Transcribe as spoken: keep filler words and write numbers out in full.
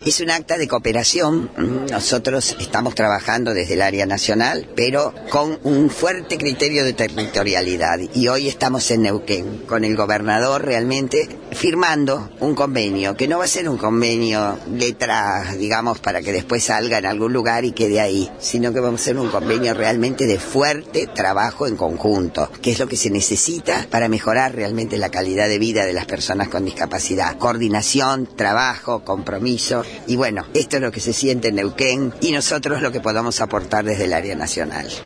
Es un acta de cooperación. Nosotros estamos trabajando desde el área nacional, pero con un fuerte criterio de territorialidad. Y hoy estamos en Neuquén, con el gobernador realmente firmando un convenio, que no va a ser un convenio letra, digamos, para que después salga en algún lugar y quede ahí, sino que vamos a hacer un convenio realmente de fuerte trabajo en conjunto, que es lo que se necesita para mejorar realmente la calidad de vida de las personas con discapacidad. Coordinación, trabajo, compromiso. Y bueno, esto es lo que se siente en Neuquén y nosotros lo que podamos aportar desde el área nacional.